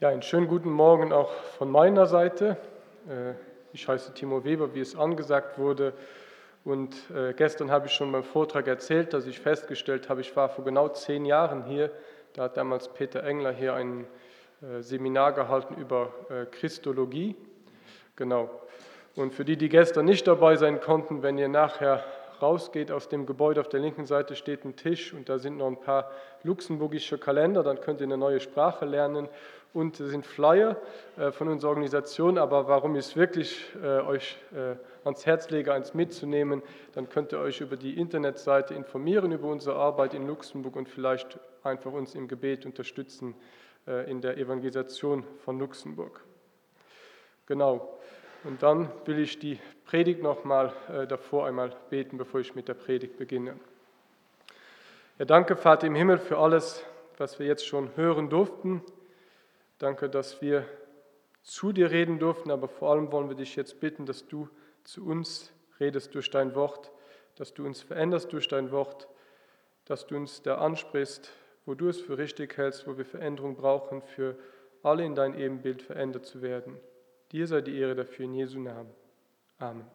Ja, einen schönen guten Morgen auch von meiner Seite. Ich heiße Timo Weber, wie es angesagt wurde. Und gestern habe ich schon beim Vortrag erzählt, dass ich festgestellt habe, ich war vor genau 10 Jahren hier. Da hat damals Peter Engler hier ein Seminar gehalten über Christologie. Genau. Und für die, die gestern nicht dabei sein konnten, wenn ihr nachher rausgeht aus dem Gebäude, auf der linken Seite steht ein Tisch und da sind noch ein paar luxemburgische Kalender, dann könnt ihr eine neue Sprache lernen und es sind Flyer von unserer Organisation, aber warum ich es wirklich euch ans Herz lege, eins mitzunehmen, dann könnt ihr euch über die Internetseite informieren über unsere Arbeit in Luxemburg und vielleicht einfach uns im Gebet unterstützen in der Evangelisation von Luxemburg. Genau. Und dann will ich die Predigt nochmal davor einmal beten, bevor ich mit der Predigt beginne. Ja, danke, Vater im Himmel, für alles, was wir jetzt schon hören durften. Danke, dass wir zu dir reden durften, aber vor allem wollen wir dich jetzt bitten, dass du zu uns redest durch dein Wort, dass du uns veränderst durch dein Wort, dass du uns da ansprichst, wo du es für richtig hältst, wo wir Veränderung brauchen, für alle in dein Ebenbild verändert zu werden. Dir sei die Ehre dafür in Jesu Namen. Amen.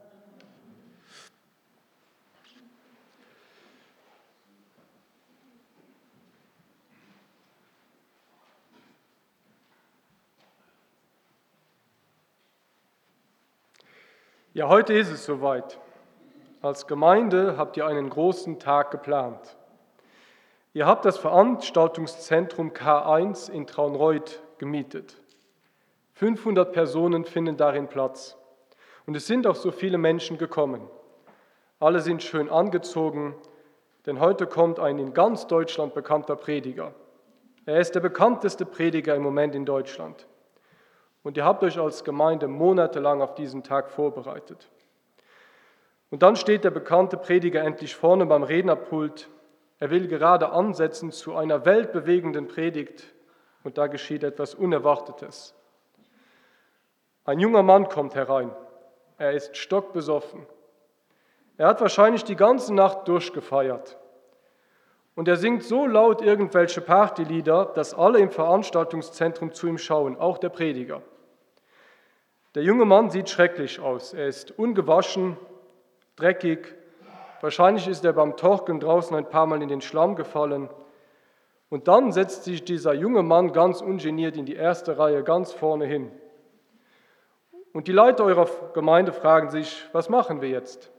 Ja, heute ist es soweit. Als Gemeinde habt ihr einen großen Tag geplant. Ihr habt das Veranstaltungszentrum K1 in Traunreut gemietet. 500 Personen finden darin Platz. Und es sind auch so viele Menschen gekommen. Alle sind schön angezogen, denn heute kommt ein in ganz Deutschland bekannter Prediger. Er ist der bekannteste Prediger im Moment in Deutschland. Und ihr habt euch als Gemeinde monatelang auf diesen Tag vorbereitet. Und dann steht der bekannte Prediger endlich vorne beim Rednerpult. Er will gerade ansetzen zu einer weltbewegenden Predigt und da geschieht etwas Unerwartetes. Ein junger Mann kommt herein. Er ist stockbesoffen. Er hat wahrscheinlich die ganze Nacht durchgefeiert. Und er singt so laut irgendwelche Partylieder, dass alle im Veranstaltungszentrum zu ihm schauen, auch der Prediger. Der junge Mann sieht schrecklich aus. Er ist ungewaschen, dreckig. Wahrscheinlich ist er beim Torkeln draußen ein paar Mal in den Schlamm gefallen. Und dann setzt sich dieser junge Mann ganz ungeniert in die erste Reihe, ganz vorne hin. Und die Leiter eurer Gemeinde fragen sich, was machen wir jetzt?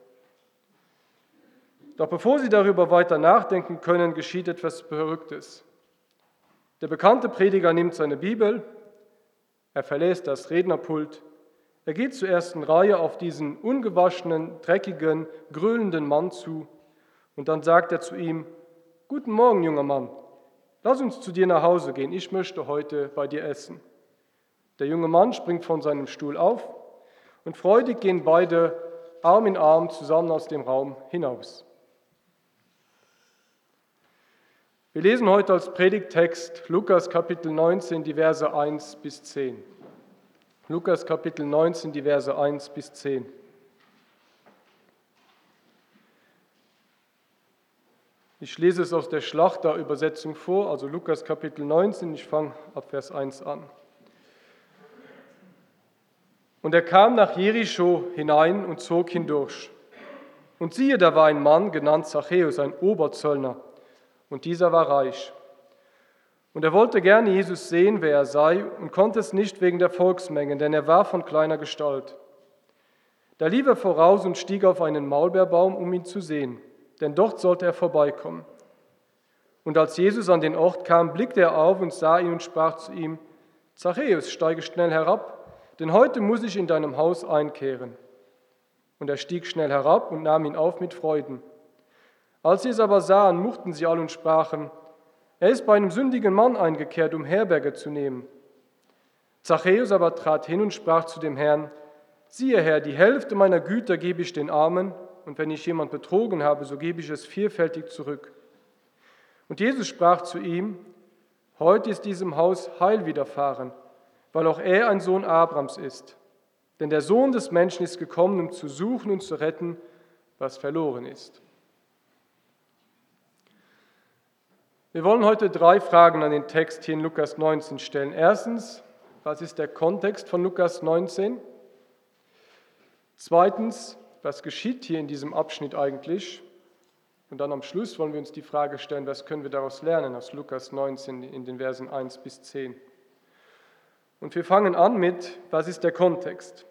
Doch bevor sie darüber weiter nachdenken können, geschieht etwas Verrücktes. Der bekannte Prediger nimmt seine Bibel, er verlässt das Rednerpult, er geht zur ersten Reihe auf diesen ungewaschenen, dreckigen, gröhlenden Mann zu und dann sagt er zu ihm, »Guten Morgen, junger Mann, lass uns zu dir nach Hause gehen, ich möchte heute bei dir essen.« Der junge Mann springt von seinem Stuhl auf und freudig gehen beide Arm in Arm zusammen aus dem Raum hinaus. Wir lesen heute als Predigttext Lukas Kapitel 19, die Verse 1 bis 10. Lukas Kapitel 19, die Verse 1 bis 10. Ich lese es aus der Schlachter-Übersetzung vor, also Lukas Kapitel 19, ich fange ab Vers 1 an. Und er kam nach Jericho hinein und zog hindurch. Und siehe, da war ein Mann, genannt Zachäus, ein Oberzöllner, und dieser war reich. Und er wollte gerne Jesus sehen, wer er sei, und konnte es nicht wegen der Volksmengen, denn er war von kleiner Gestalt. Da lief er voraus und stieg auf einen Maulbeerbaum, um ihn zu sehen, denn dort sollte er vorbeikommen. Und als Jesus an den Ort kam, blickte er auf und sah ihn und sprach zu ihm, Zachäus, steige schnell herab, denn heute muss ich in deinem Haus einkehren. Und er stieg schnell herab und nahm ihn auf mit Freuden. Als sie es aber sahen, murrten sie alle und sprachen, er ist bei einem sündigen Mann eingekehrt, um Herberge zu nehmen. Zachäus aber trat hin und sprach zu dem Herrn, siehe Herr, die Hälfte meiner Güter gebe ich den Armen, und wenn ich jemand betrogen habe, so gebe ich es vierfältig zurück. Und Jesus sprach zu ihm, heute ist diesem Haus Heil widerfahren, weil auch er ein Sohn Abrahams ist. Denn der Sohn des Menschen ist gekommen, um zu suchen und zu retten, was verloren ist. Wir wollen heute 3 Fragen an den Text hier in Lukas 19 stellen. Erstens, was ist der Kontext von Lukas 19? Zweitens, was geschieht hier in diesem Abschnitt eigentlich? Und dann am Schluss wollen wir uns die Frage stellen, was können wir daraus lernen aus Lukas 19 in den Versen 1 bis 10. Und wir fangen an mit, was ist der Kontext?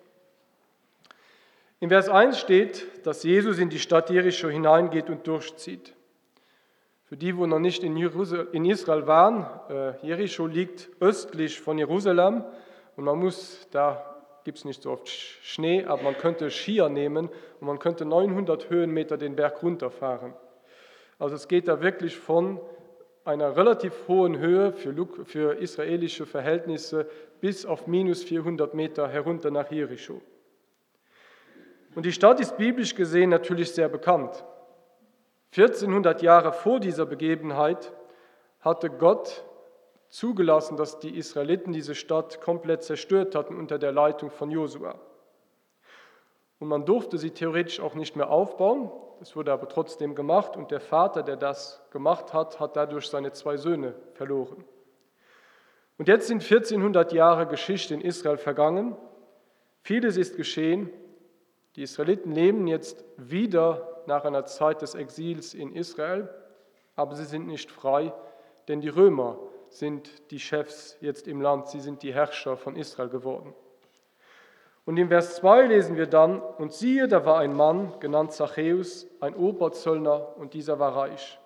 In Vers 1 steht, dass Jesus in die Stadt Jericho hineingeht und durchzieht. Für die, die noch nicht in Israel waren, Jericho liegt östlich von Jerusalem und da gibt es nicht so oft Schnee, aber man könnte Skier nehmen und man könnte 900 Höhenmeter den Berg runterfahren. Also es geht da wirklich von einer relativ hohen Höhe für israelische Verhältnisse bis auf minus 400 Meter herunter nach Jericho. Und die Stadt ist biblisch gesehen natürlich sehr bekannt. 1400 Jahre vor dieser Begebenheit hatte Gott zugelassen, dass die Israeliten diese Stadt komplett zerstört hatten unter der Leitung von Josua. Und man durfte sie theoretisch auch nicht mehr aufbauen, es wurde aber trotzdem gemacht und der Vater, der das gemacht hat, hat dadurch seine 2 Söhne verloren. Und jetzt sind 1400 Jahre Geschichte in Israel vergangen, vieles ist geschehen, die Israeliten leben jetzt wieder nach einer Zeit des Exils in Israel, aber sie sind nicht frei, denn die Römer sind die Chefs jetzt im Land, sie sind die Herrscher von Israel geworden. Und in Vers 2 lesen wir dann, und siehe, da war ein Mann, genannt Zachäus, ein Oberzöllner, und dieser war reich.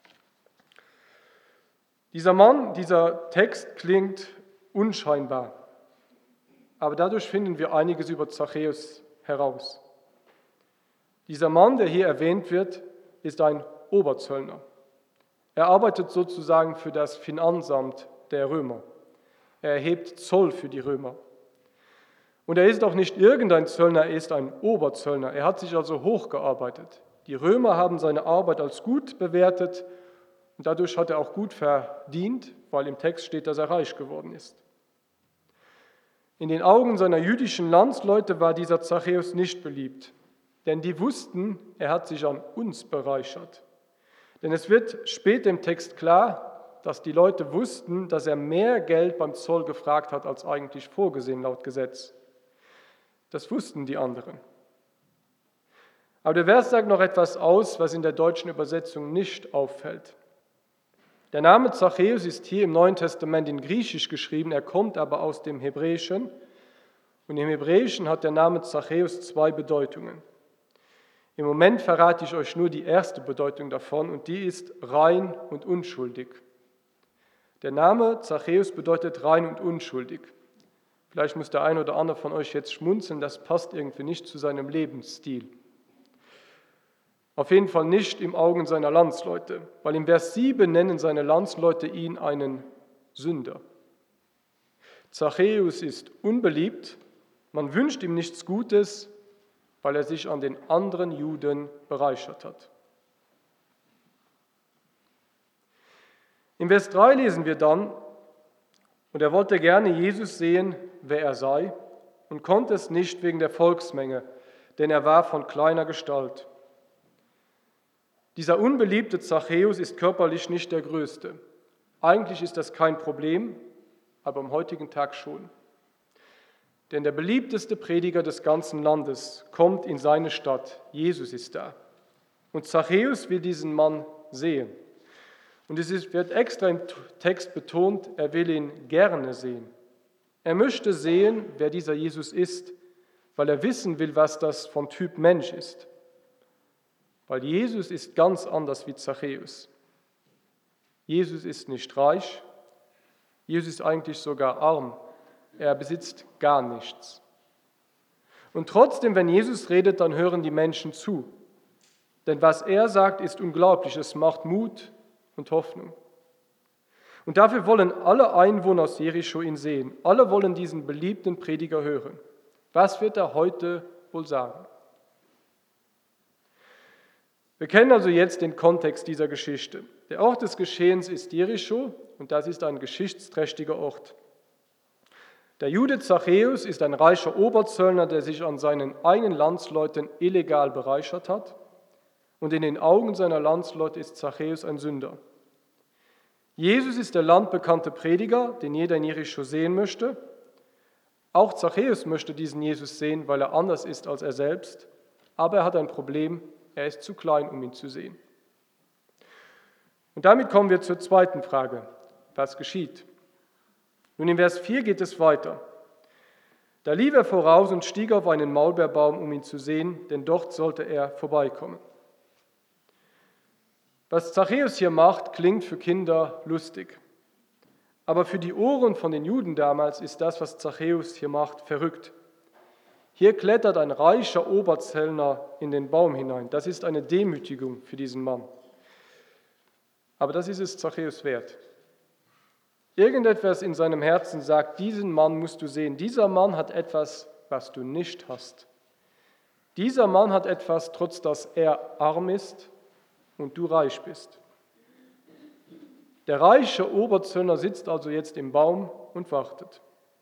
Dieser Text klingt unscheinbar, aber dadurch finden wir einiges über Zachäus heraus. Dieser Mann, der hier erwähnt wird, ist ein Oberzöllner. Er arbeitet sozusagen für das Finanzamt der Römer. Er erhebt Zoll für die Römer. Und er ist auch nicht irgendein Zöllner, er ist ein Oberzöllner. Er hat sich also hochgearbeitet. Die Römer haben seine Arbeit als gut bewertet und dadurch hat er auch gut verdient, weil im Text steht, dass er reich geworden ist. In den Augen seiner jüdischen Landsleute war dieser Zachäus nicht beliebt. Denn die wussten, er hat sich an uns bereichert. Denn es wird später im Text klar, dass die Leute wussten, dass er mehr Geld beim Zoll gefragt hat, als eigentlich vorgesehen laut Gesetz. Das wussten die anderen. Aber der Vers sagt noch etwas aus, was in der deutschen Übersetzung nicht auffällt. Der Name Zachäus ist hier im Neuen Testament in Griechisch geschrieben, er kommt aber aus dem Hebräischen. Und im Hebräischen hat der Name Zachäus 2 Bedeutungen. Im Moment verrate ich euch nur die erste Bedeutung davon und die ist rein und unschuldig. Der Name Zachäus bedeutet rein und unschuldig. Vielleicht muss der ein oder andere von euch jetzt schmunzeln, das passt irgendwie nicht zu seinem Lebensstil. Auf jeden Fall nicht im Augen seiner Landsleute, weil im Vers 7 nennen seine Landsleute ihn einen Sünder. Zachäus ist unbeliebt, man wünscht ihm nichts Gutes, weil er sich an den anderen Juden bereichert hat. Im Vers 3 lesen wir dann, und er wollte gerne Jesus sehen, wer er sei, und konnte es nicht wegen der Volksmenge, denn er war von kleiner Gestalt. Dieser unbeliebte Zachäus ist körperlich nicht der Größte. Eigentlich ist das kein Problem, aber am heutigen Tag schon. Denn der beliebteste Prediger des ganzen Landes kommt in seine Stadt. Jesus ist da. Und Zachäus will diesen Mann sehen. Und wird extra im Text betont, er will ihn gerne sehen. Er möchte sehen, wer dieser Jesus ist, weil er wissen will, was das vom Typ Mensch ist. Weil Jesus ist ganz anders wie Zachäus. Jesus ist nicht reich, Jesus ist eigentlich sogar arm. Er besitzt gar nichts. Und trotzdem, wenn Jesus redet, dann hören die Menschen zu. Denn was er sagt, ist unglaublich. Es macht Mut und Hoffnung. Und dafür wollen alle Einwohner aus Jericho ihn sehen. Alle wollen diesen beliebten Prediger hören. Was wird er heute wohl sagen? Wir kennen also jetzt den Kontext dieser Geschichte. Der Ort des Geschehens ist Jericho und das ist ein geschichtsträchtiger Ort. Der Jude Zachäus ist ein reicher Oberzöllner, der sich an seinen eigenen Landsleuten illegal bereichert hat. Und in den Augen seiner Landsleute ist Zachäus ein Sünder. Jesus ist der landbekannte Prediger, den jeder in Jericho sehen möchte. Auch Zachäus möchte diesen Jesus sehen, weil er anders ist als er selbst, aber er hat ein Problem, er ist zu klein, um ihn zu sehen. Und damit kommen wir zur zweiten Frage, was geschieht? Nun in Vers 4 geht es weiter. Da lief er voraus und stieg auf einen Maulbeerbaum, um ihn zu sehen, denn dort sollte er vorbeikommen. Was Zachäus hier macht, klingt für Kinder lustig. Aber für die Ohren von den Juden damals ist das, was Zachäus hier macht, verrückt. Hier klettert ein reicher Oberzöllner in den Baum hinein. Das ist eine Demütigung für diesen Mann. Aber das ist es Zachäus wert. Irgendetwas in seinem Herzen sagt, diesen Mann musst du sehen. Dieser Mann hat etwas, was du nicht hast. Dieser Mann hat etwas, trotz dass er arm ist und du reich bist. Der reiche Oberzöllner sitzt also jetzt im Baum und wartet.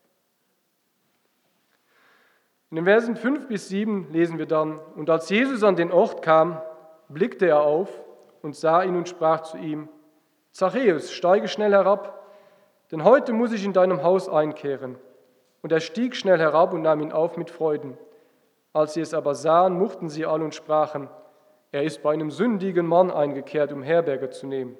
In den Versen 5 bis 7 lesen wir dann, und als Jesus an den Ort kam, blickte er auf und sah ihn und sprach zu ihm, Zachäus, steige schnell herab, denn heute muss ich in deinem Haus einkehren. Und er stieg schnell herab und nahm ihn auf mit Freuden. Als sie es aber sahen, murrten sie alle und sprachen, er ist bei einem sündigen Mann eingekehrt, um Herberge zu nehmen.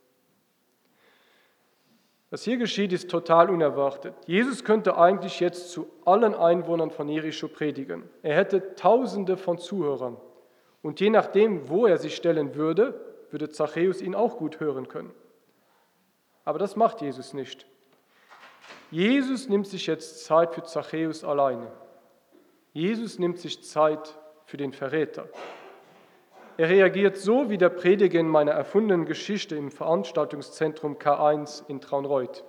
Was hier geschieht, ist total unerwartet. Jesus könnte eigentlich jetzt zu allen Einwohnern von Jericho predigen. Er hätte Tausende von Zuhörern. Und je nachdem, wo er sich stellen würde, würde Zachäus ihn auch gut hören können. Aber das macht Jesus nicht. Jesus nimmt sich jetzt Zeit für Zachäus alleine. Jesus nimmt sich Zeit für den Verräter. Er reagiert so wie der Prediger in meiner erfundenen Geschichte im Veranstaltungszentrum K1 in Traunreut.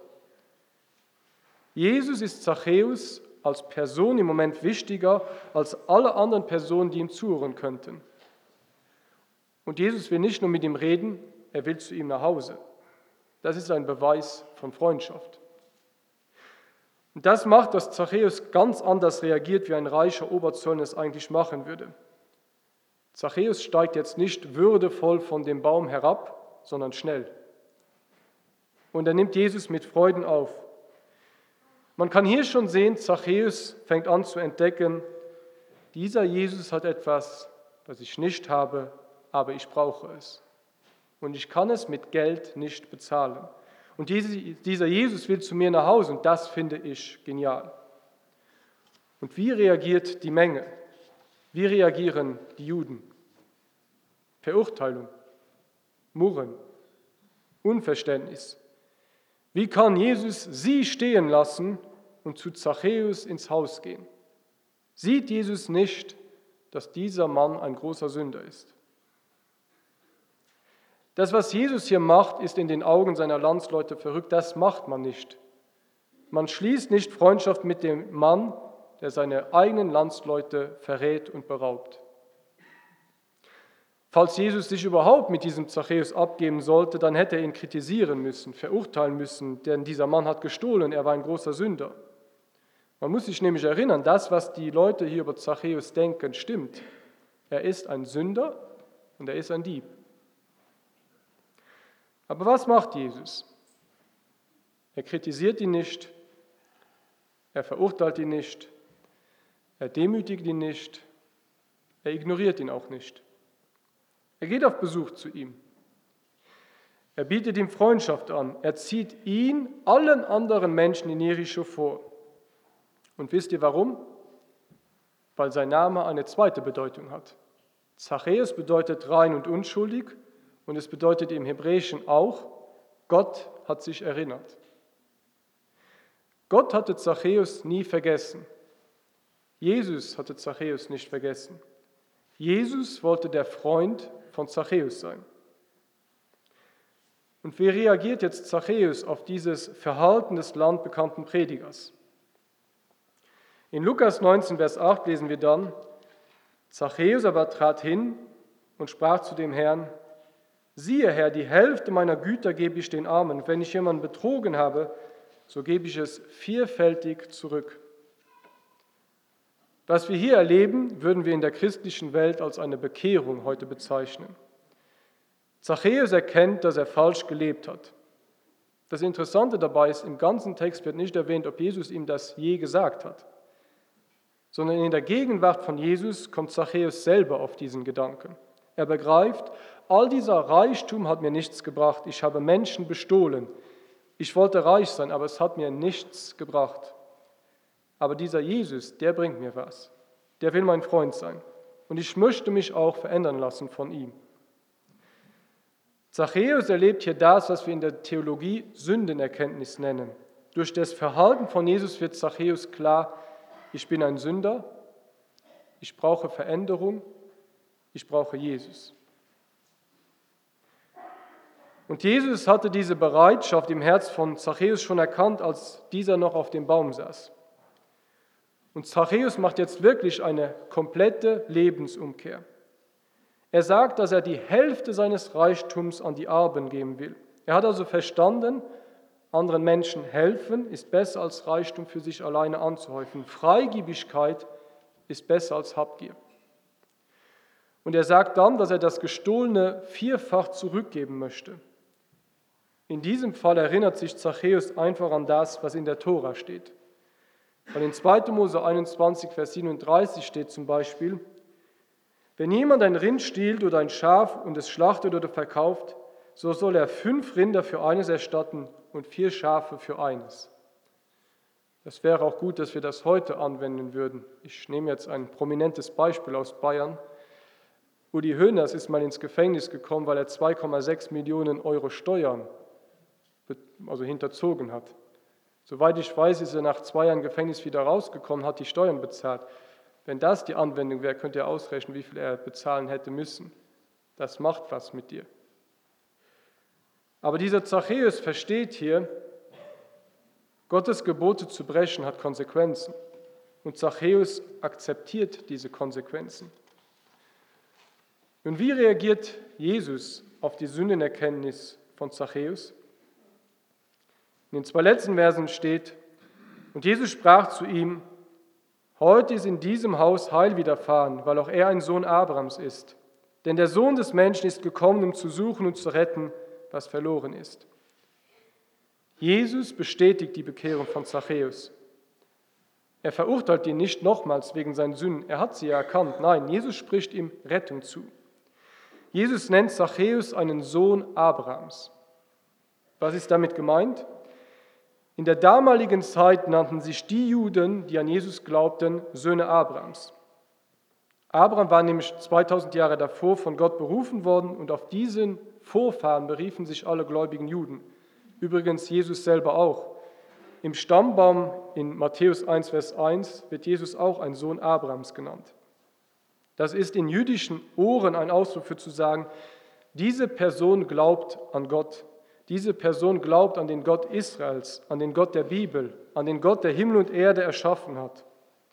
Jesus ist Zachäus als Person im Moment wichtiger als alle anderen Personen, die ihm zuhören könnten. Und Jesus will nicht nur mit ihm reden, er will zu ihm nach Hause. Das ist ein Beweis von Freundschaft. Und das macht, dass Zachäus ganz anders reagiert, wie ein reicher Oberzöllner es eigentlich machen würde. Zachäus steigt jetzt nicht würdevoll von dem Baum herab, sondern schnell. Und er nimmt Jesus mit Freuden auf. Man kann hier schon sehen, Zachäus fängt an zu entdecken, dieser Jesus hat etwas, was ich nicht habe, aber ich brauche es. Und ich kann es mit Geld nicht bezahlen. Und dieser Jesus will zu mir nach Hause und das finde ich genial. Und wie reagiert die Menge? Wie reagieren die Juden? Verurteilung, Murren, Unverständnis. Wie kann Jesus sie stehen lassen und zu Zachäus ins Haus gehen? Sieht Jesus nicht, dass dieser Mann ein großer Sünder ist? Das, was Jesus hier macht, ist in den Augen seiner Landsleute verrückt. Das macht man nicht. Man schließt nicht Freundschaft mit dem Mann, der seine eigenen Landsleute verrät und beraubt. Falls Jesus sich überhaupt mit diesem Zachäus abgeben sollte, dann hätte er ihn kritisieren müssen, verurteilen müssen, denn dieser Mann hat gestohlen, er war ein großer Sünder. Man muss sich nämlich erinnern, das, was die Leute hier über Zachäus denken, stimmt. Er ist ein Sünder und er ist ein Dieb. Aber was macht Jesus? Er kritisiert ihn nicht, er verurteilt ihn nicht, er demütigt ihn nicht, er ignoriert ihn auch nicht. Er geht auf Besuch zu ihm. Er bietet ihm Freundschaft an. Er zieht ihn allen anderen Menschen in Jericho vor. Und wisst ihr warum? Weil sein Name eine zweite Bedeutung hat. Zachäus bedeutet rein und unschuldig und es bedeutet im Hebräischen auch, Gott hat sich erinnert. Gott hatte Zachäus nie vergessen. Jesus hatte Zachäus nicht vergessen. Jesus wollte der Freund von Zachäus sein. Und wie reagiert jetzt Zachäus auf dieses Verhalten des landbekannten Predigers? In Lukas 19, Vers 8 lesen wir dann, Zachäus aber trat hin und sprach zu dem Herrn, siehe Herr, die Hälfte meiner Güter gebe ich den Armen. Wenn ich jemanden betrogen habe, so gebe ich es vierfältig zurück. Was wir hier erleben, würden wir in der christlichen Welt als eine Bekehrung heute bezeichnen. Zachäus erkennt, dass er falsch gelebt hat, Das Interessante dabei ist, im ganzen Text wird nicht erwähnt, ob Jesus ihm das je gesagt hat, sondern in der Gegenwart von Jesus kommt Zachäus selber auf diesen Gedanken. Er begreift, all dieser Reichtum hat mir nichts gebracht. Ich habe Menschen bestohlen. Ich wollte reich sein, aber es hat mir nichts gebracht. Aber dieser Jesus, der bringt mir was. Der will mein Freund sein. Und ich möchte mich auch verändern lassen von ihm. Zachäus erlebt hier das, was wir in der Theologie Sündenerkenntnis nennen. Durch das Verhalten von Jesus wird Zachäus klar, ich bin ein Sünder, ich brauche Veränderung, ich brauche Jesus. Und Jesus hatte diese Bereitschaft im Herz von Zachäus schon erkannt, als dieser noch auf dem Baum saß. Und Zachäus macht jetzt wirklich eine komplette Lebensumkehr. Er sagt, dass er die Hälfte seines Reichtums an die Armen geben will. Er hat also verstanden, anderen Menschen helfen ist besser als Reichtum für sich alleine anzuhäufen. Freigebigkeit ist besser als Habgier. Und er sagt dann, dass er das Gestohlene vierfach zurückgeben möchte. In diesem Fall erinnert sich Zachäus einfach an das, was in der Tora steht. Weil in 2. Mose 21, Vers 37 steht zum Beispiel, wenn jemand ein Rind stiehlt oder ein Schaf und es schlachtet oder verkauft, so soll er 5 Rinder für eines erstatten und 4 Schafe für eines. Das wäre auch gut, dass wir das heute anwenden würden. Ich nehme jetzt ein prominentes Beispiel aus Bayern. Uli Hoeneß ist mal ins Gefängnis gekommen, weil er 2,6 Millionen Euro Steuern hinterzogen hat. Soweit ich weiß, ist er nach 2 Jahren Gefängnis wieder rausgekommen, hat die Steuern bezahlt. Wenn das die Anwendung wäre, könnt ihr ausrechnen, wie viel er bezahlen hätte müssen. Das macht was mit dir. Aber dieser Zachäus versteht hier, Gottes Gebote zu brechen hat Konsequenzen. Und Zachäus akzeptiert diese Konsequenzen. Und wie reagiert Jesus auf die Sündenerkenntnis von Zachäus? In den 2 letzten Versen steht, und Jesus sprach zu ihm, heute ist in diesem Haus Heil widerfahren, weil auch er ein Sohn Abrahams ist. Denn der Sohn des Menschen ist gekommen, um zu suchen und zu retten, was verloren ist. Jesus bestätigt die Bekehrung von Zachäus. Er verurteilt ihn nicht nochmals wegen seinen Sünden. Er hat sie ja erkannt. Nein, Jesus spricht ihm Rettung zu. Jesus nennt Zachäus einen Sohn Abrahams. Was ist damit gemeint? In der damaligen Zeit nannten sich die Juden, die an Jesus glaubten, Söhne Abrahams. Abraham war nämlich 2000 Jahre davor von Gott berufen worden und auf diesen Vorfahren beriefen sich alle gläubigen Juden. Übrigens Jesus selber auch. Im Stammbaum in Matthäus 1, Vers 1 wird Jesus auch ein Sohn Abrahams genannt. Das ist in jüdischen Ohren ein Ausdruck für zu sagen, diese Person glaubt an Gott. Diese Person glaubt an den Gott Israels, an den Gott der Bibel, an den Gott, der Himmel und Erde erschaffen hat.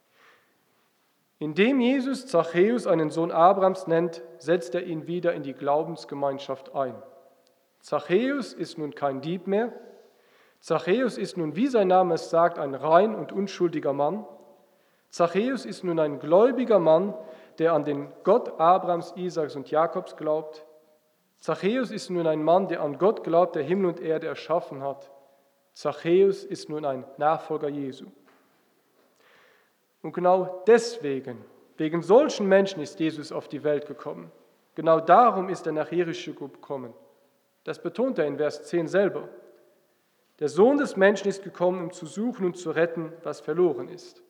Indem Jesus Zachäus einen Sohn Abrahams nennt, setzt er ihn wieder in die Glaubensgemeinschaft ein. Zachäus ist nun kein Dieb mehr. Zachäus ist nun, wie sein Name es sagt, ein rein und unschuldiger Mann. Zachäus ist nun ein gläubiger Mann, der an den Gott Abrahams, Isaaks und Jakobs glaubt. Zachäus ist nun ein Mann, der an Gott glaubt, der Himmel und Erde erschaffen hat. Zachäus ist nun ein Nachfolger Jesu. Und genau deswegen, wegen solchen Menschen ist Jesus auf die Welt gekommen. Genau darum ist er nach Jericho gekommen. Das betont er in Vers 10 selber. Der Sohn des Menschen ist gekommen, um zu suchen und zu retten, was verloren ist.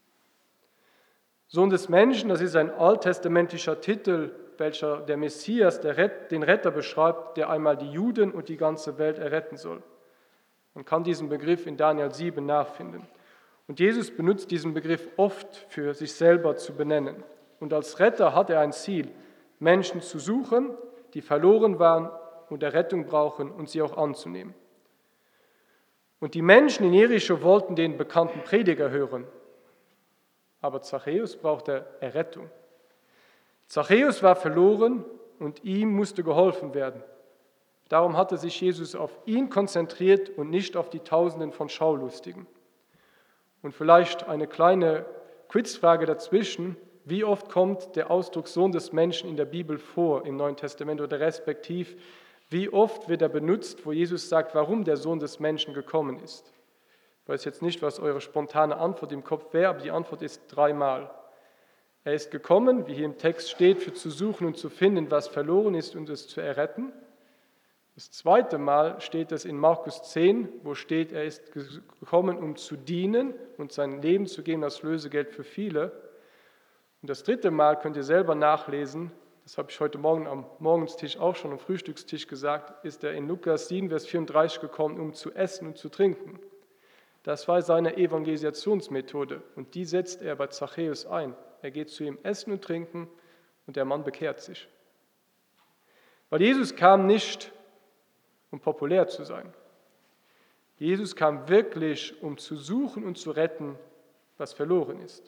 Sohn des Menschen, das ist ein alttestamentlicher Titel, welcher der Messias, den Retter beschreibt, der einmal die Juden und die ganze Welt erretten soll. Man kann diesen Begriff in Daniel 7 nachfinden. Und Jesus benutzt diesen Begriff oft für sich selber zu benennen. Und als Retter hat er ein Ziel, Menschen zu suchen, die verloren waren und Errettung brauchen und sie auch anzunehmen. Und die Menschen in Jericho wollten den bekannten Prediger hören. Aber Zachäus brauchte Errettung. Zachäus war verloren und ihm musste geholfen werden. Darum hatte sich Jesus auf ihn konzentriert und nicht auf die Tausenden von Schaulustigen. Und vielleicht eine kleine Quizfrage dazwischen. Wie oft kommt der Ausdruck Sohn des Menschen in der Bibel vor im Neuen Testament oder respektiv, Wie oft wird er benutzt, wo Jesus sagt, warum der Sohn des Menschen gekommen ist? Ich weiß jetzt nicht, was eure spontane Antwort im Kopf wäre, aber die Antwort ist 3-mal. Er ist gekommen, wie hier im Text steht, für zu suchen und zu finden, was verloren ist und es zu erretten. Das 2. Mal steht es in Markus 10, wo steht, er ist gekommen, um zu dienen und sein Leben zu geben als Lösegeld für viele. Und das 3. Mal könnt ihr selber nachlesen, das habe ich heute Morgen am Morgenstisch auch schon am Frühstückstisch gesagt, ist er in Lukas 7, Vers 34 gekommen, um zu essen und zu trinken. Das war seine Evangelisationsmethode und die setzt er bei Zachäus ein. Er geht zu ihm essen und trinken und der Mann bekehrt sich. Weil Jesus kam nicht, um populär zu sein. Jesus kam wirklich, um zu suchen und zu retten, was verloren ist.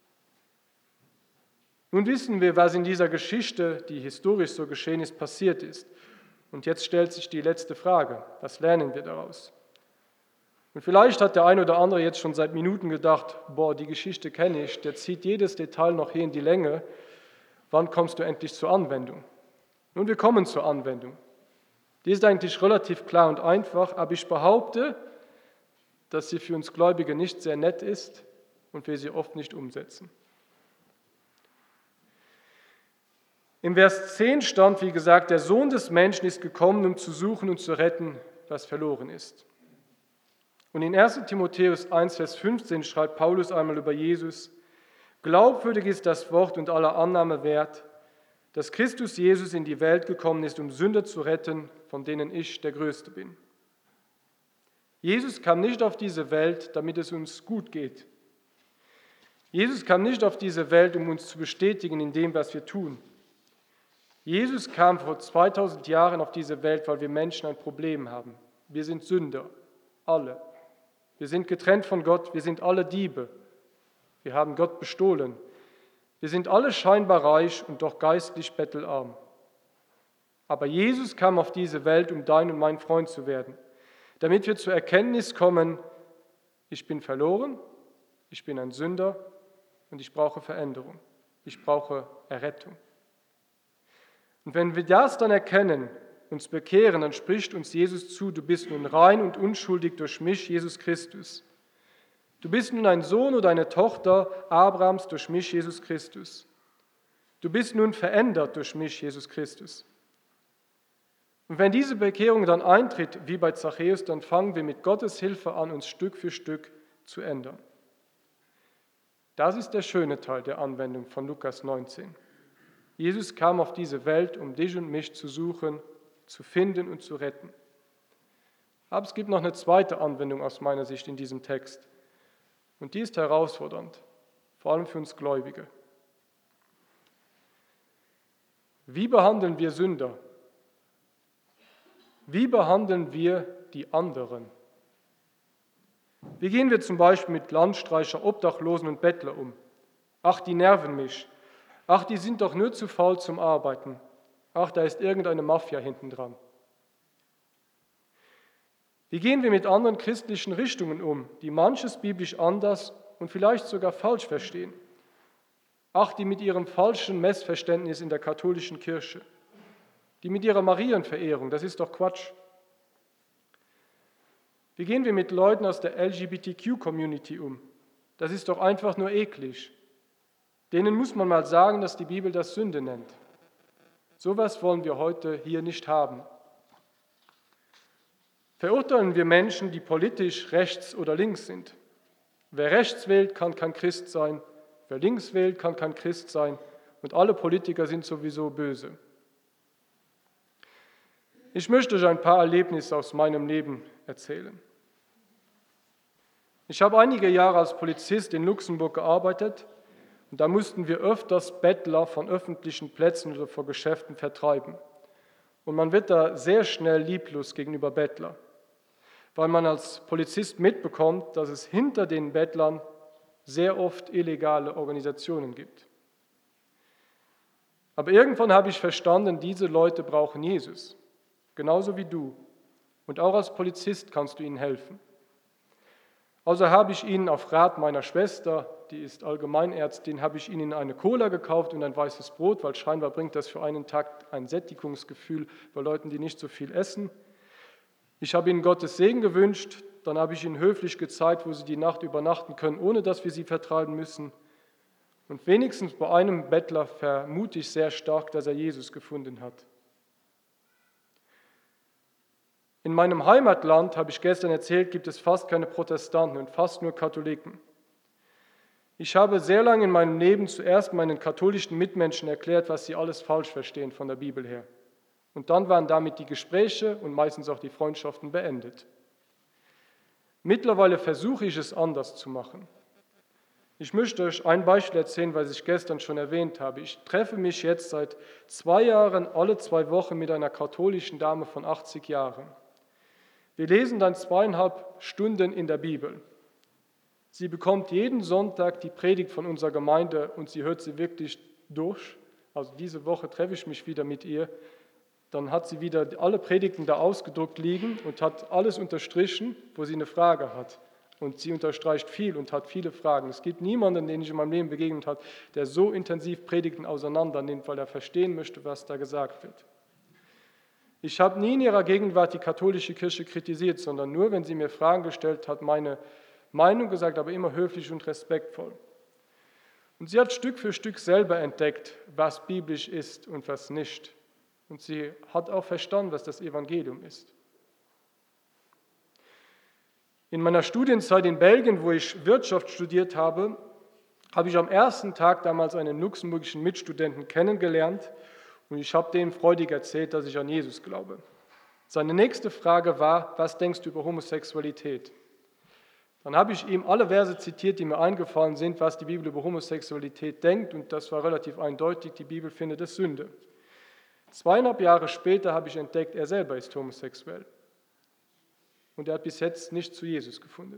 Nun wissen wir, was in dieser Geschichte, die historisch so geschehen ist, passiert ist. Und jetzt stellt sich die letzte Frage: Was lernen wir daraus? Und vielleicht hat der ein oder andere jetzt schon seit Minuten gedacht, die Geschichte kenne ich, der zieht jedes Detail noch hier in die Länge. Wann kommst du endlich zur Anwendung? Nun, wir kommen zur Anwendung. Die ist eigentlich relativ klar und einfach, aber ich behaupte, dass sie für uns Gläubige nicht sehr nett ist und wir sie oft nicht umsetzen. Im Vers 10 stand, wie gesagt, der Sohn des Menschen ist gekommen, um zu suchen und zu retten, was verloren ist. Und in 1. Timotheus 1, Vers 15 schreibt Paulus einmal über Jesus: Glaubwürdig ist das Wort und aller Annahme wert, dass Christus Jesus in die Welt gekommen ist, um Sünder zu retten, von denen ich der Größte bin. Jesus kam nicht auf diese Welt, damit es uns gut geht. Jesus kam nicht auf diese Welt, um uns zu bestätigen in dem, was wir tun. Jesus kam vor 2000 Jahren auf diese Welt, weil wir Menschen ein Problem haben. Wir sind Sünder, alle. Wir sind getrennt von Gott, wir sind alle Diebe. Wir haben Gott bestohlen. Wir sind alle scheinbar reich und doch geistlich bettelarm. Aber Jesus kam auf diese Welt, um dein und mein Freund zu werden, damit wir zur Erkenntnis kommen, ich bin verloren, ich bin ein Sünder und ich brauche Veränderung. Ich brauche Errettung. Und wenn wir das dann erkennen, uns bekehren, dann spricht uns Jesus zu: Du bist nun rein und unschuldig durch mich, Jesus Christus. Du bist nun ein Sohn oder eine Tochter Abrahams durch mich, Jesus Christus. Du bist nun verändert durch mich, Jesus Christus. Und wenn diese Bekehrung dann eintritt, wie bei Zachäus, dann fangen wir mit Gottes Hilfe an, uns Stück für Stück zu ändern. Das ist der schöne Teil der Anwendung von Lukas 19. Jesus kam auf diese Welt, um dich und mich zu suchen, zu finden und zu retten. Aber es gibt noch eine zweite Anwendung aus meiner Sicht in diesem Text. Und die ist herausfordernd, vor allem für uns Gläubige. Wie behandeln wir Sünder? Wie behandeln wir die anderen? Wie gehen wir zum Beispiel mit Landstreicher, Obdachlosen und Bettler um? Ach, die nerven mich. Ach, die sind doch nur zu faul zum Arbeiten. Ach, da ist irgendeine Mafia hinten dran. Wie gehen wir mit anderen christlichen Richtungen um, die manches biblisch anders und vielleicht sogar falsch verstehen? Ach, die mit ihrem falschen Messverständnis in der katholischen Kirche. Die mit ihrer Marienverehrung, das ist doch Quatsch. Wie gehen wir mit Leuten aus der LGBTQ-Community um? Das ist doch einfach nur eklig. Denen muss man mal sagen, dass die Bibel das Sünde nennt. Sowas wollen wir heute hier nicht haben. Verurteilen wir Menschen, die politisch rechts oder links sind. Wer rechts wählt, kann kein Christ sein. Wer links wählt, kann kein Christ sein. Und alle Politiker sind sowieso böse. Ich möchte euch ein paar Erlebnisse aus meinem Leben erzählen. Ich habe einige Jahre als Polizist in Luxemburg gearbeitet und da mussten wir öfters Bettler von öffentlichen Plätzen oder vor Geschäften vertreiben. Und man wird da sehr schnell lieblos gegenüber Bettlern, weil man als Polizist mitbekommt, dass es hinter den Bettlern sehr oft illegale Organisationen gibt. Aber irgendwann habe ich verstanden, diese Leute brauchen Jesus, genauso wie du. Und auch als Polizist kannst du ihnen helfen. Also habe ich ihnen auf Rat meiner Schwester, die ist Allgemeinärztin, habe ich ihnen eine Cola gekauft und ein weißes Brot, weil scheinbar bringt das für einen Tag ein Sättigungsgefühl bei Leuten, die nicht so viel essen. Ich habe ihnen Gottes Segen gewünscht, dann habe ich ihnen höflich gezeigt, wo sie die Nacht übernachten können, ohne dass wir sie vertreiben müssen. Und wenigstens bei einem Bettler vermute ich sehr stark, dass er Jesus gefunden hat. In meinem Heimatland, habe ich gestern erzählt, gibt es fast keine Protestanten und fast nur Katholiken. Ich habe sehr lange in meinem Leben zuerst meinen katholischen Mitmenschen erklärt, was sie alles falsch verstehen von der Bibel her. Und dann waren damit die Gespräche und meistens auch die Freundschaften beendet. Mittlerweile versuche ich es anders zu machen. Ich möchte euch ein Beispiel erzählen, was ich gestern schon erwähnt habe. Ich treffe mich jetzt seit 2 Jahren alle 2 Wochen mit einer katholischen Dame von 80 Jahren. Wir lesen dann 2,5 Stunden in der Bibel. Sie bekommt jeden Sonntag die Predigt von unserer Gemeinde und sie hört sie wirklich durch. Also diese Woche treffe ich mich wieder mit ihr. Dann hat sie wieder alle Predigten da ausgedruckt liegen und hat alles unterstrichen, wo sie eine Frage hat. Und sie unterstreicht viel und hat viele Fragen. Es gibt niemanden, den ich in meinem Leben begegnet habe, der so intensiv Predigten auseinander nimmt, weil er verstehen möchte, was da gesagt wird. Ich habe nie in ihrer Gegenwart die katholische Kirche kritisiert, sondern nur, wenn sie mir Fragen gestellt hat, meine Meinung gesagt, aber immer höflich und respektvoll. Und sie hat Stück für Stück selber entdeckt, was biblisch ist und was nicht. Und sie hat auch verstanden, was das Evangelium ist. In meiner Studienzeit in Belgien, wo ich Wirtschaft studiert habe, habe ich am ersten Tag damals einen luxemburgischen Mitstudenten kennengelernt und ich habe dem freudig erzählt, dass ich an Jesus glaube. Seine nächste Frage war, was denkst du über Homosexualität? Dann habe ich ihm alle Verse zitiert, die mir eingefallen sind, was die Bibel über Homosexualität denkt und das war relativ eindeutig, die Bibel findet es Sünde. 2,5 Jahre später habe ich entdeckt, er selber ist homosexuell. Und er hat bis jetzt nicht zu Jesus gefunden.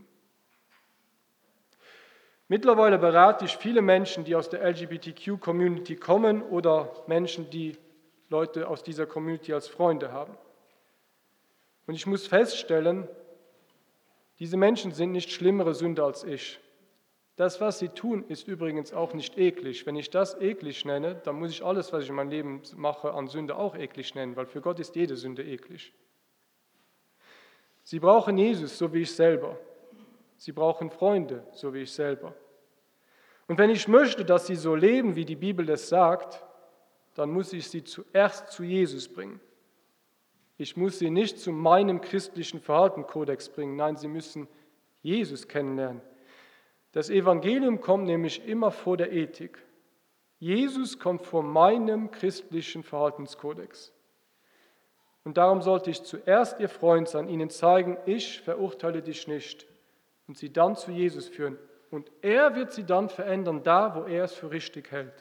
Mittlerweile berate ich viele Menschen, die aus der LGBTQ-Community kommen oder Menschen, die Leute aus dieser Community als Freunde haben. Und ich muss feststellen, diese Menschen sind nicht schlimmere Sünder als ich. Das, was sie tun, ist übrigens auch nicht eklig. Wenn ich das eklig nenne, dann muss ich alles, was ich in meinem Leben mache, an Sünde auch eklig nennen, weil für Gott ist jede Sünde eklig. Sie brauchen Jesus, so wie ich selber. Sie brauchen Freunde, so wie ich selber. Und wenn ich möchte, dass sie so leben, wie die Bibel es sagt, dann muss ich sie zuerst zu Jesus bringen. Ich muss sie nicht zu meinem christlichen Verhaltenskodex bringen, nein, sie müssen Jesus kennenlernen. Das Evangelium kommt nämlich immer vor der Ethik. Jesus kommt vor meinem christlichen Verhaltenskodex. Und darum sollte ich zuerst ihr Freund sein, ihnen zeigen, ich verurteile dich nicht und sie dann zu Jesus führen. Und er wird sie dann verändern, da wo er es für richtig hält.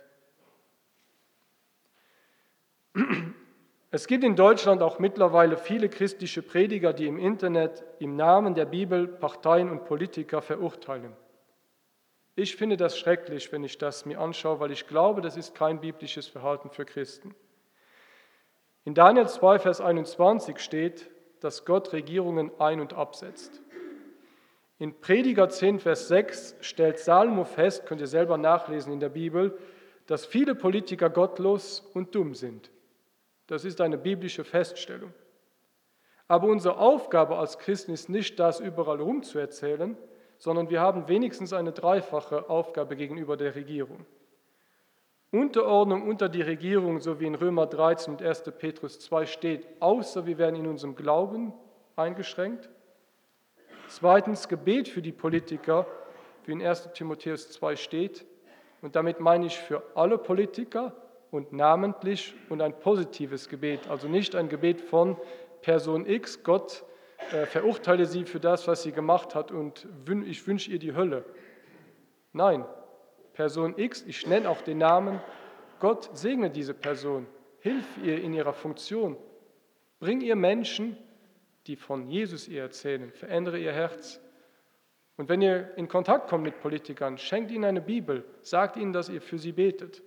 Es gibt in Deutschland auch mittlerweile viele christliche Prediger, die im Internet im Namen der Bibel Parteien und Politiker verurteilen. Ich finde das schrecklich, wenn ich das mir anschaue, weil ich glaube, das ist kein biblisches Verhalten für Christen. In Daniel 2, Vers 21 steht, dass Gott Regierungen ein- und absetzt. In Prediger 10, Vers 6 stellt Salomo fest, könnt ihr selber nachlesen in der Bibel, dass viele Politiker gottlos und dumm sind. Das ist eine biblische Feststellung. Aber unsere Aufgabe als Christen ist nicht, das überall rumzuerzählen, sondern wir haben wenigstens eine dreifache Aufgabe gegenüber der Regierung. Unterordnung unter die Regierung, so wie in Römer 13 und 1. Petrus 2 steht, außer wir werden in unserem Glauben eingeschränkt. Zweitens Gebet für die Politiker, wie in 1. Timotheus 2 steht. Und damit meine ich für alle Politiker und namentlich und ein positives Gebet, also nicht ein Gebet von Person X, Gott verurteile sie für das, was sie gemacht hat und ich wünsche ihr die Hölle. Nein, Person X, ich nenne auch den Namen, Gott segne diese Person, hilf ihr in ihrer Funktion, bring ihr Menschen, die von Jesus ihr erzählen, verändere ihr Herz. Und wenn ihr in Kontakt kommt mit Politikern, schenkt ihnen eine Bibel, sagt ihnen, dass ihr für sie betet.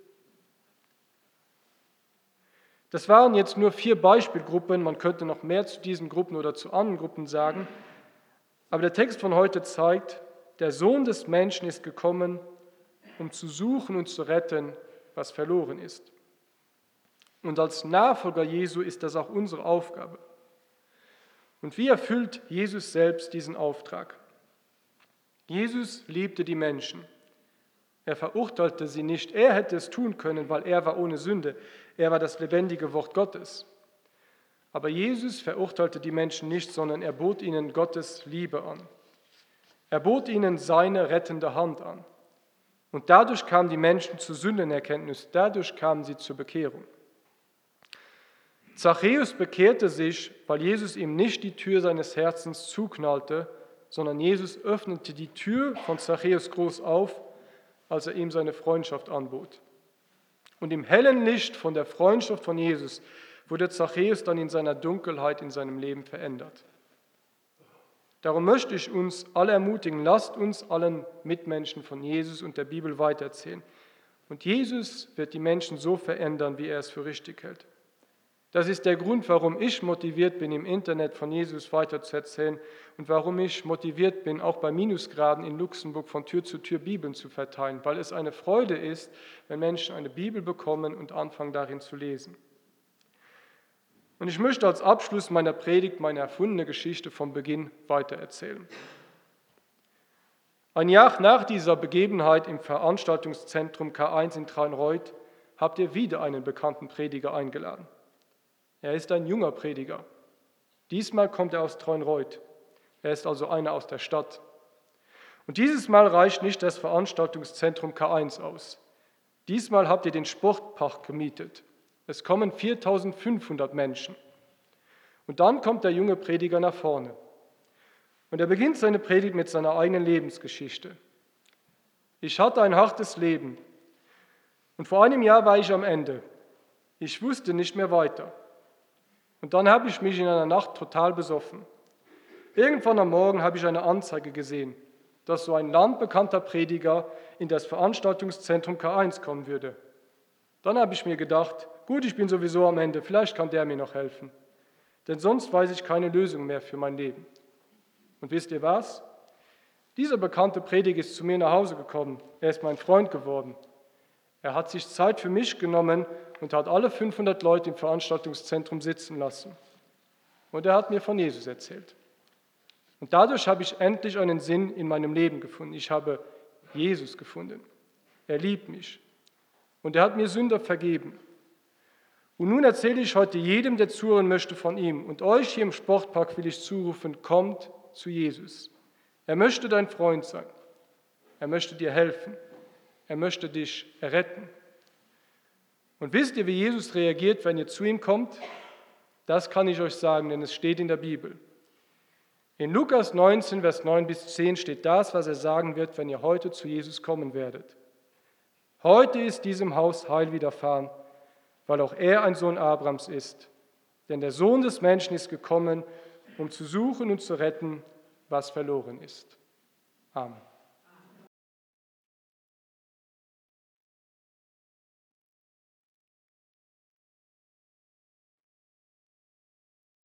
Das waren jetzt nur 4 Beispielgruppen, man könnte noch mehr zu diesen Gruppen oder zu anderen Gruppen sagen, aber der Text von heute zeigt, der Sohn des Menschen ist gekommen, um zu suchen und zu retten, was verloren ist. Und als Nachfolger Jesu ist das auch unsere Aufgabe. Und wie erfüllt Jesus selbst diesen Auftrag? Jesus liebte die Menschen. Er verurteilte sie nicht. Er hätte es tun können, weil er war ohne Sünde. Er war das lebendige Wort Gottes. Aber Jesus verurteilte die Menschen nicht, sondern er bot ihnen Gottes Liebe an. Er bot ihnen seine rettende Hand an. Und dadurch kamen die Menschen zur Sündenerkenntnis, dadurch kamen sie zur Bekehrung. Zachäus bekehrte sich, weil Jesus ihm nicht die Tür seines Herzens zuknallte, sondern Jesus öffnete die Tür von Zachäus groß auf, als er ihm seine Freundschaft anbot. Und im hellen Licht von der Freundschaft von Jesus wurde Zachäus dann in seiner Dunkelheit in seinem Leben verändert. Darum möchte ich uns alle ermutigen, lasst uns allen Mitmenschen von Jesus und der Bibel weitererzählen. Und Jesus wird die Menschen so verändern, wie er es für richtig hält. Das ist der Grund, warum ich motiviert bin, im Internet von Jesus weiterzuerzählen und warum ich motiviert bin, auch bei Minusgraden in Luxemburg von Tür zu Tür Bibeln zu verteilen, weil es eine Freude ist, wenn Menschen eine Bibel bekommen und anfangen darin zu lesen. Und ich möchte als Abschluss meiner Predigt meine erfundene Geschichte vom Beginn weitererzählen. Ein Jahr nach dieser Begebenheit im Veranstaltungszentrum K1 in Traunreut habt ihr wieder einen bekannten Prediger eingeladen. Er ist ein junger Prediger. Diesmal kommt er aus Traunreut. Er ist also einer aus der Stadt. Und dieses Mal reicht nicht das Veranstaltungszentrum K1 aus. Diesmal habt ihr den Sportpark gemietet. Es kommen 4.500 Menschen. Und dann kommt der junge Prediger nach vorne. Und er beginnt seine Predigt mit seiner eigenen Lebensgeschichte. Ich hatte ein hartes Leben. Und vor einem Jahr war ich am Ende. Ich wusste nicht mehr weiter. Und dann habe ich mich in einer Nacht total besoffen. Irgendwann am Morgen habe ich eine Anzeige gesehen, dass so ein landbekannter Prediger in das Veranstaltungszentrum K1 kommen würde. Dann habe ich mir gedacht, gut, ich bin sowieso am Ende, vielleicht kann der mir noch helfen. Denn sonst weiß ich keine Lösung mehr für mein Leben. Und wisst ihr was? Dieser bekannte Prediger ist zu mir nach Hause gekommen. Er ist mein Freund geworden. Er hat sich Zeit für mich genommen und hat alle 500 Leute im Veranstaltungszentrum sitzen lassen. Und er hat mir von Jesus erzählt. Und dadurch habe ich endlich einen Sinn in meinem Leben gefunden. Ich habe Jesus gefunden. Er liebt mich. Und er hat mir Sünder vergeben. Und nun erzähle ich heute jedem, der zuhören möchte, von ihm. Und euch hier im Sportpark will ich zurufen, kommt zu Jesus. Er möchte dein Freund sein. Er möchte dir helfen. Er möchte dich erretten. Und wisst ihr, wie Jesus reagiert, wenn ihr zu ihm kommt? Das kann ich euch sagen, denn es steht in der Bibel. In Lukas 19, Vers 9 bis 10 steht das, was er sagen wird, wenn ihr heute zu Jesus kommen werdet. Heute ist diesem Haus Heil widerfahren, weil auch er ein Sohn Abrahams ist. Denn der Sohn des Menschen ist gekommen, um zu suchen und zu retten, was verloren ist. Amen.